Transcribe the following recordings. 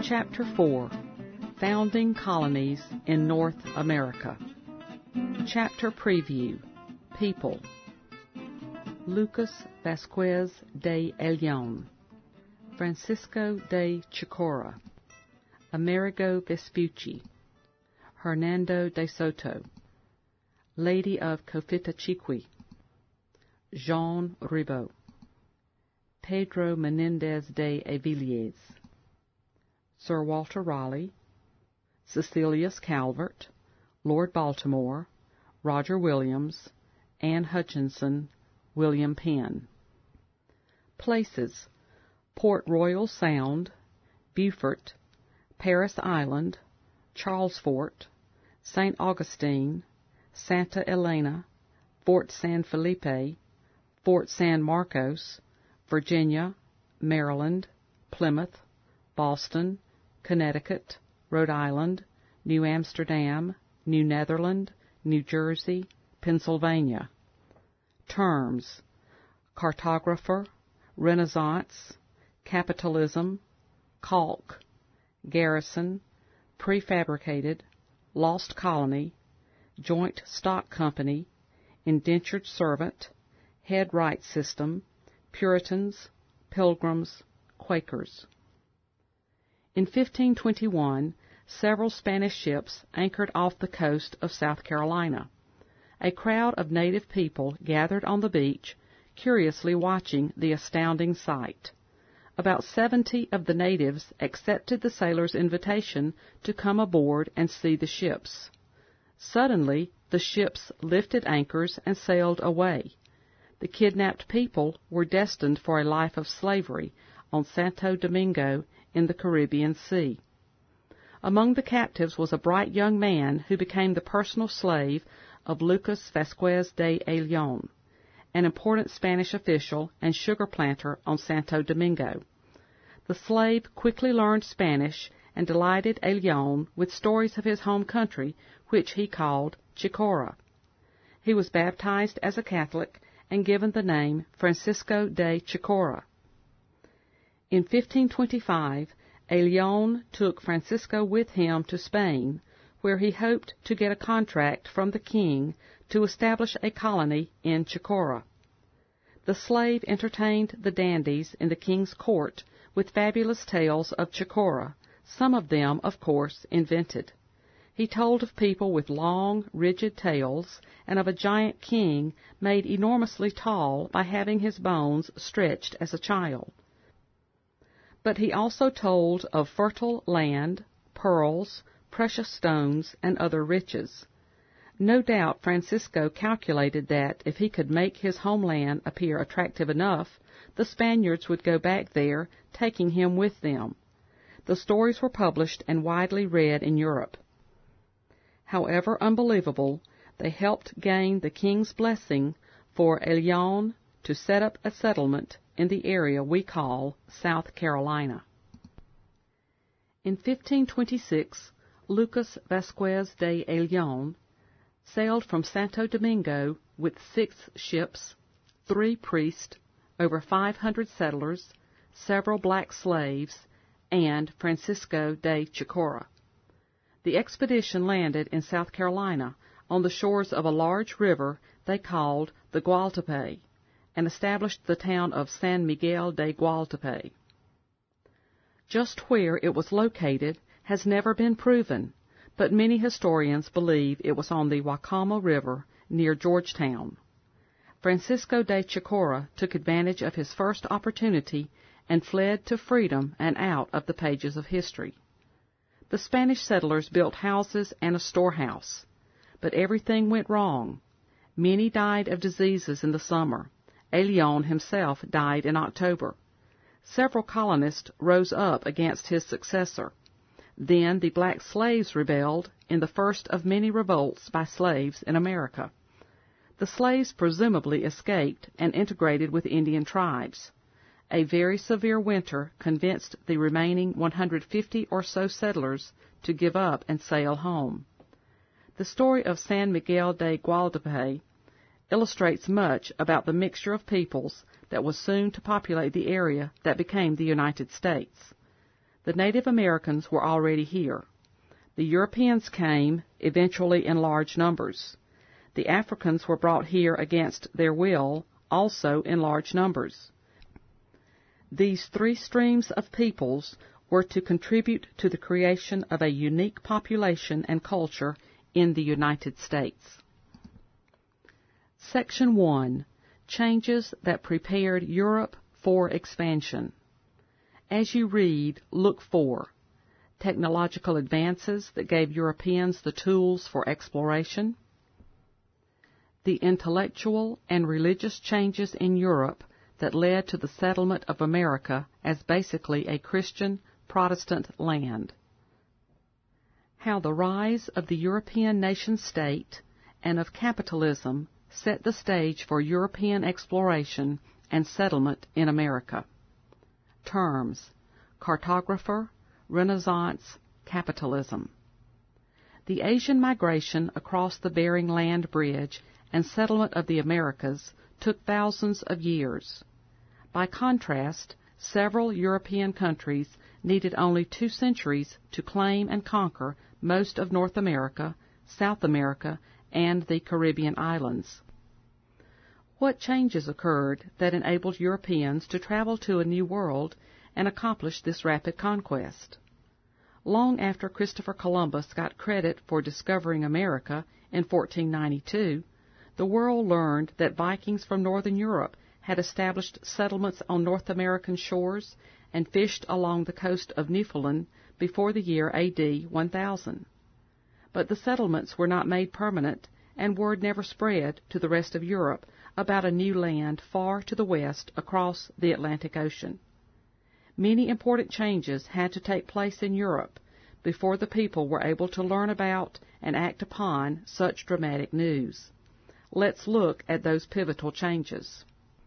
Chapter 4, Founding Colonies in North America. Chapter Preview, People. Lucas Vasquez de Ayllón, Francisco de Chicora, Amerigo Vespucci, Hernando de Soto, Lady of Cofitachiqui, Jean Ribaut, Pedro Menendez de Avilés, Sir Walter Raleigh, Cecilius Calvert, Lord Baltimore, Roger Williams, Anne Hutchinson, William Penn. Places: Port Royal Sound, Beaufort, Paris Island, Charlesfort, St. Augustine, Santa Elena, Fort San Felipe, Fort San Marcos, Virginia, Maryland, Plymouth, Boston, Connecticut, Rhode Island, New Amsterdam, New Netherland, New Jersey, Pennsylvania. Terms: cartographer, Renaissance, capitalism, caulk, garrison, prefabricated, lost colony, joint stock company, indentured servant, head right system, Puritans, Pilgrims, Quakers. In 1521, several Spanish ships anchored off the coast of South Carolina. A crowd of native people gathered on the beach, curiously watching the astounding sight. About 70 of the natives accepted the sailors' invitation to come aboard and see the ships. Suddenly, the ships lifted anchors and sailed away. The kidnapped people were destined for a life of slavery on Santo Domingo in the Caribbean Sea. Among the captives was a bright young man who became the personal slave of Lucas Vasquez de Ayllón, an important Spanish official and sugar planter on Santo Domingo. The slave quickly learned Spanish and delighted Ayllón with stories of his home country, which he called Chicora. He was baptized as a Catholic and given the name Francisco de Chicora. In 1525, Ayllón took Francisco with him to Spain, where he hoped to get a contract from the king to establish a colony in Chicora. The slave entertained the dandies in the king's court with fabulous tales of Chicora, some of them, of course, invented. He told of people with long, rigid tails, and of a giant king made enormously tall by having his bones stretched as a child. But he also told of fertile land, pearls, precious stones, and other riches. No doubt Francisco calculated that if he could make his homeland appear attractive enough, the Spaniards would go back there, taking him with them. The stories were published and widely read in Europe. However unbelievable, they helped gain the king's blessing for Ayllón to set up a settlement in the area we call South Carolina. In 1526, Lucas Vasquez de Ayllón sailed from Santo Domingo with 6 ships, 3 priests, over 500 settlers, several black slaves, and Francisco de Chicora. The expedition landed in South Carolina on the shores of a large river they called the Gualtepe, and established the town of San Miguel de Gualtepe. Just where it was located has never been proven, but many historians believe it was on the Wacoma River near Georgetown. Francisco de Chicora took advantage of his first opportunity and fled to freedom and out of the pages of history. The Spanish settlers built houses and a storehouse, but everything went wrong. Many died of diseases in the summer. Ayllón himself died in October. Several colonists rose up against his successor. Then the black slaves rebelled in the first of many revolts by slaves in America. The slaves presumably escaped and integrated with Indian tribes. A very severe winter convinced the remaining 150 or so settlers to give up and sail home. The story of San Miguel de Gualtepe illustrates much about the mixture of peoples that was soon to populate the area that became the United States. The Native Americans were already here. The Europeans came, eventually in large numbers. The Africans were brought here against their will, also in large numbers. These three streams of peoples were to contribute to the creation of a unique population and culture in the United States. Section 1. Changes that prepared Europe for expansion. As you read, look for technological advances that gave Europeans the tools for exploration, the intellectual and religious changes in Europe that led to the settlement of America as basically a Christian Protestant land, how the rise of the European nation-state and of capitalism set the stage for European exploration and settlement in America. Terms: cartographer, Renaissance, capitalism. The Asian migration across the Bering Land Bridge and settlement of the Americas took thousands of years. By contrast, several European countries needed only 2 centuries to claim and conquer most of North America, South America, and the Caribbean islands. What changes occurred that enabled Europeans to travel to a new world and accomplish this rapid conquest? Long after Christopher Columbus got credit for discovering America in 1492, the world learned that Vikings from northern Europe had established settlements on North American shores and fished along the coast of Newfoundland before the year A.D. 1000. But the settlements were not made permanent, and word never spread to the rest of Europe about a new land far to the west across the Atlantic Ocean. Many important changes had to take place in Europe before the people were able to learn about and act upon such dramatic news. Let's look at those pivotal changes.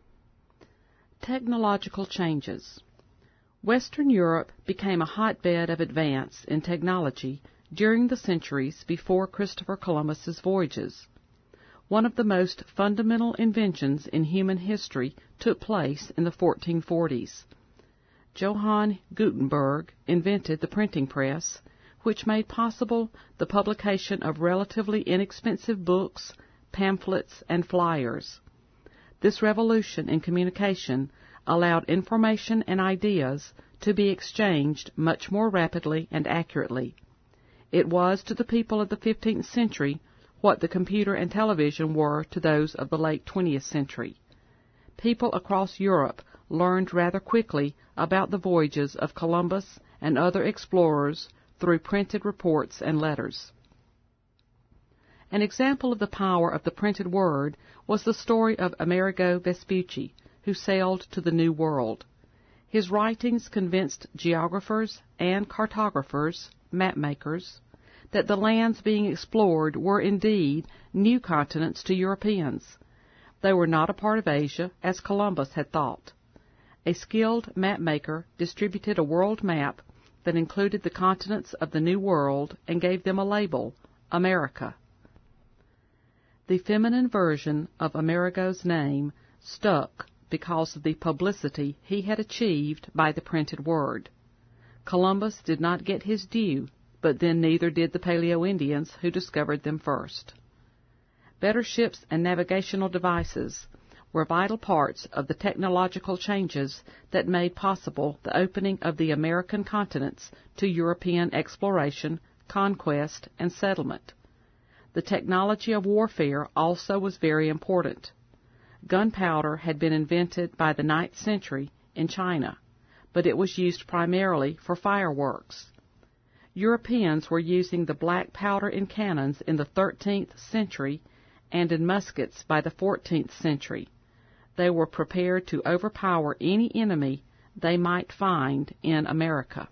Technological changes. Western Europe became a hotbed of advance in technology during the centuries before Christopher Columbus's voyages. One of the most fundamental inventions in human history took place in the 1440s. Johann Gutenberg invented the printing press, which made possible the publication of relatively inexpensive books, pamphlets, and flyers. This revolution in communication allowed information and ideas to be exchanged much more rapidly and accurately. It was to the people of the 15th century what the computer and television were to those of the late 20th century. People across Europe learned rather quickly about the voyages of Columbus and other explorers through printed reports and letters. An example of the power of the printed word was the story of Amerigo Vespucci, who sailed to the New World. His writings convinced geographers and cartographers, map-makers, that the lands being explored were indeed new continents to Europeans. They were not a part of Asia, as Columbus had thought. A skilled map-maker distributed a world map that included the continents of the New World and gave them a label, America. The feminine version of Amerigo's name stuck because of the publicity he had achieved by the printed word. Columbus did not get his due, but then neither did the Paleo-Indians who discovered them first. Better ships and navigational devices were vital parts of the technological changes that made possible the opening of the American continents to European exploration, conquest, and settlement. The technology of warfare also was very important. Gunpowder had been invented by the 9th century in China, but it was used primarily for fireworks. Europeans were using the black powder in cannons in the 13th century and in muskets by the 14th century. They were prepared to overpower any enemy they might find in America.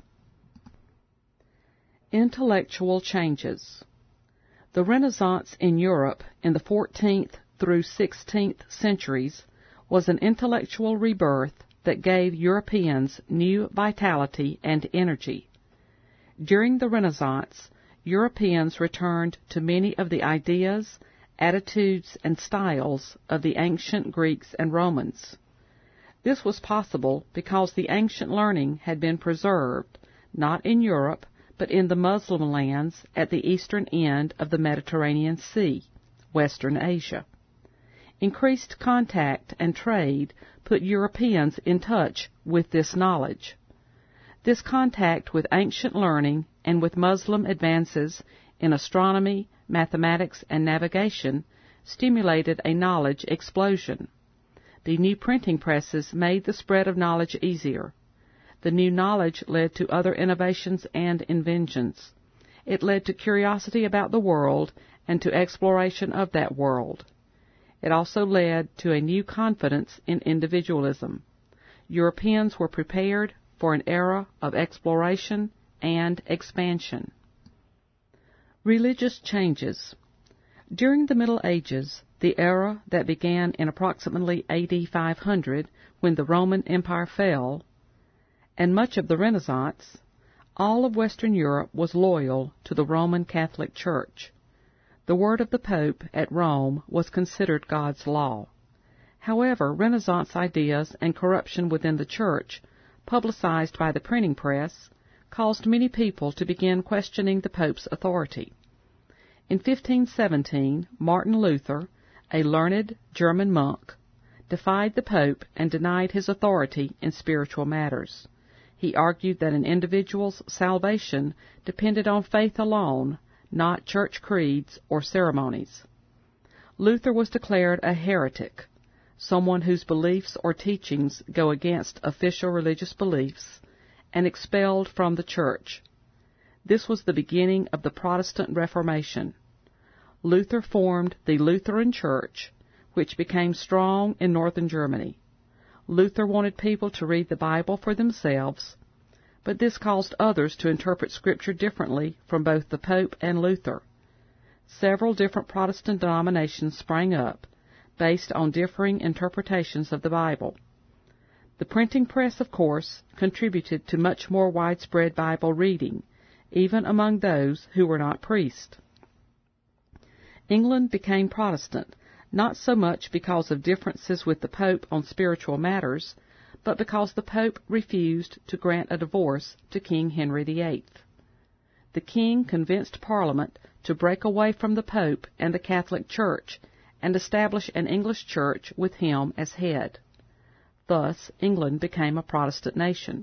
Intellectual changes. The Renaissance in Europe in the 14th through 16th centuries was an intellectual rebirth that gave Europeans new vitality and energy. During the Renaissance, Europeans returned to many of the ideas, attitudes, and styles of the ancient Greeks and Romans. This was possible because the ancient learning had been preserved, not in Europe, but in the Muslim lands at the eastern end of the Mediterranean Sea, Western Asia. Increased contact and trade put Europeans in touch with this knowledge. This contact with ancient learning and with Muslim advances in astronomy, mathematics, and navigation stimulated a knowledge explosion. The new printing presses made the spread of knowledge easier. The new knowledge led to other innovations and inventions. It led to curiosity about the world and to exploration of that world. It also led to a new confidence in individualism. Europeans were prepared for an era of exploration and expansion. Religious changes. During the Middle Ages, the era that began in approximately AD 500, when the Roman Empire fell, and much of the Renaissance, all of Western Europe was loyal to the Roman Catholic Church. The word of the Pope at Rome was considered God's law. However, Renaissance ideas and corruption within the Church, publicized by the printing press, caused many people to begin questioning the Pope's authority. In 1517, Martin Luther, a learned German monk, defied the Pope and denied his authority in spiritual matters. He argued that an individual's salvation depended on faith alone, not church creeds or ceremonies. Luther was declared a heretic, someone whose beliefs or teachings go against official religious beliefs, and expelled from the church. This was the beginning of the Protestant Reformation. Luther formed the Lutheran Church, which became strong in northern Germany. Luther wanted people to read the Bible for themselves, but this caused others to interpret Scripture differently from both the Pope and Luther. Several different Protestant denominations sprang up, based on differing interpretations of the Bible. The printing press, of course, contributed to much more widespread Bible reading, even among those who were not priests. England became Protestant, not so much because of differences with the Pope on spiritual matters, but because the Pope refused to grant a divorce to King Henry VIII. The king convinced Parliament to break away from the Pope and the Catholic Church and establish an English church with him as head. Thus, England became a Protestant nation.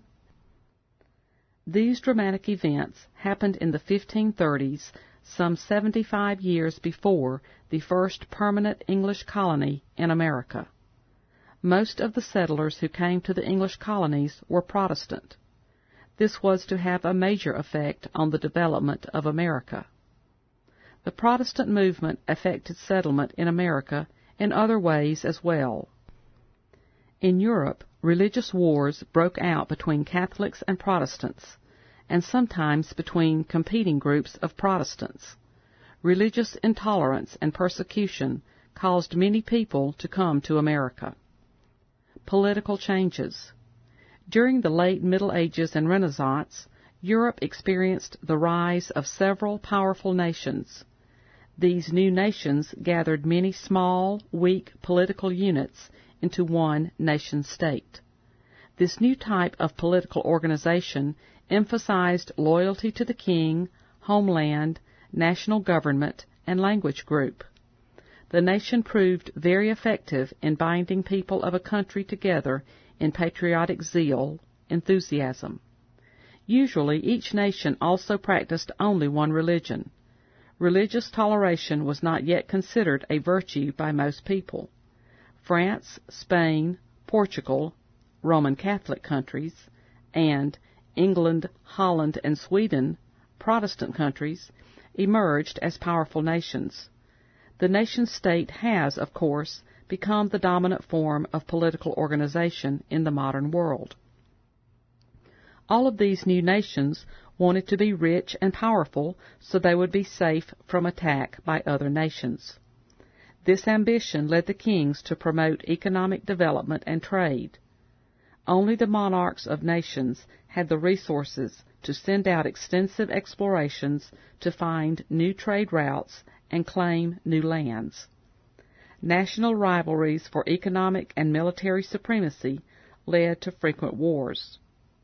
These dramatic events happened in the 1530s, some 75 years before the first permanent English colony in America. Most of the settlers who came to the English colonies were Protestant. This was to have a major effect on the development of America. The Protestant movement affected settlement in America in other ways as well. In Europe, religious wars broke out between Catholics and Protestants, and sometimes between competing groups of Protestants. Religious intolerance and persecution caused many people to come to America. Political changes. During the late Middle Ages and Renaissance, Europe experienced the rise of several powerful nations. These new nations gathered many small, weak political units into one nation-state. This new type of political organization emphasized loyalty to the king, homeland, national government, and language group. The nation proved very effective in binding people of a country together in patriotic zeal, enthusiasm. Usually, each nation also practiced only one religion. Religious toleration was not yet considered a virtue by most people. France, Spain, Portugal, Roman Catholic countries, and England, Holland, and Sweden, Protestant countries, emerged as powerful nations. The nation-state has, of course, become the dominant form of political organization in the modern world. All of these new nations wanted to be rich and powerful so they would be safe from attack by other nations. This ambition led the kings to promote economic development and trade. Only the monarchs of nations had the resources to send out extensive explorations to find new trade routes and claim new lands. National rivalries for economic and military supremacy led to frequent wars.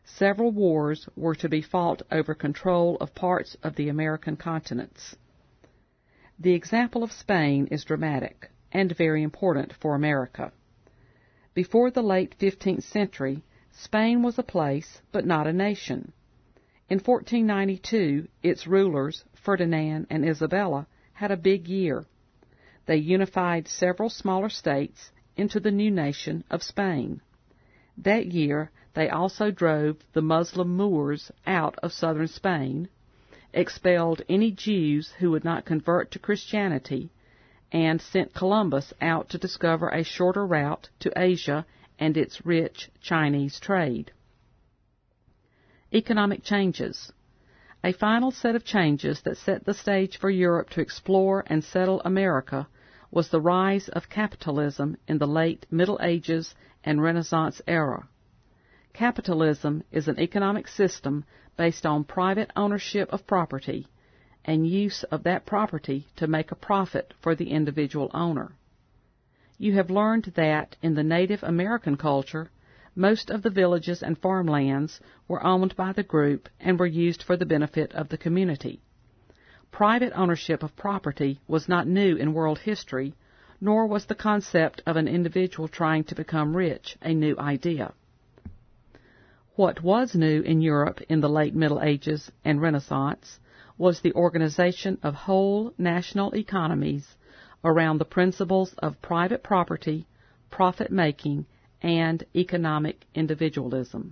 Several wars were to be fought over control of parts of the American continents. The example of Spain is dramatic and very important for America. Before the late 15th century, Spain was a place, but not a nation. In 1492, its rulers, Ferdinand and Isabella, had a big year. They unified several smaller states into the new nation of Spain. That year, they also drove the Muslim Moors out of southern Spain, expelled any Jews who would not convert to Christianity, and sent Columbus out to discover a shorter route to Asia and its rich Chinese trade. Economic changes. A final set of changes that set the stage for Europe to explore and settle America was the rise of capitalism in the late Middle Ages and Renaissance era. Capitalism is an economic system based on private ownership of property and use of that property to make a profit for the individual owner. You have learned that in the Native American culture, most of the villages and farmlands were owned by the group and were used for the benefit of the community. Private ownership of property was not new in world history, nor was the concept of an individual trying to become rich a new idea. What was new in Europe in the late Middle Ages and Renaissance was the organization of whole national economies around the principles of private property, profit-making, and economic individualism.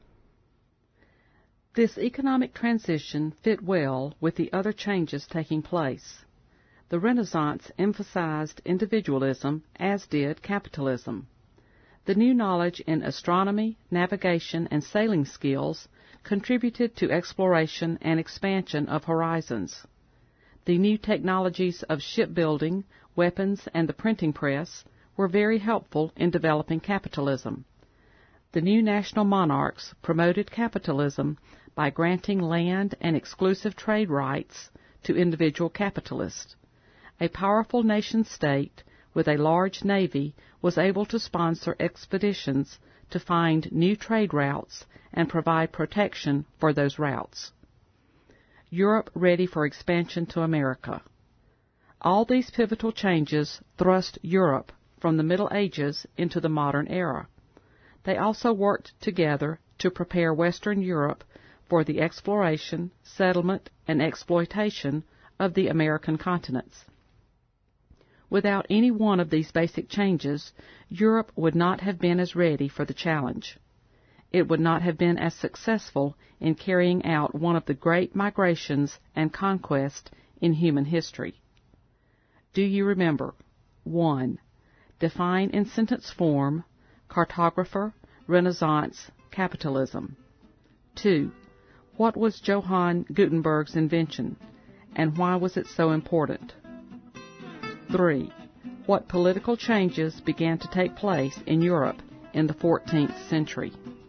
This economic transition fit well with the other changes taking place. The Renaissance emphasized individualism, as did capitalism. The new knowledge in astronomy, navigation, and sailing skills contributed to exploration and expansion of horizons. The new technologies of shipbuilding, weapons, and the printing press were very helpful in developing capitalism. The new national monarchs promoted capitalism by granting land and exclusive trade rights to individual capitalists. A powerful nation-state with a large navy was able to sponsor expeditions to find new trade routes and provide protection for those routes. Europe ready for expansion to America. All these pivotal changes thrust Europe from the Middle Ages into the modern era. They also worked together to prepare Western Europe for the exploration, settlement, and exploitation of the American continents. Without any one of these basic changes, Europe would not have been as ready for the challenge. It would not have been as successful in carrying out one of the great migrations and conquests in human history. Do you remember? 1. Define in sentence form, cartographer, Renaissance, capitalism. 2. What was Johann Gutenberg's invention, and why was it so important? 3. What political changes began to take place in Europe in the 14th century?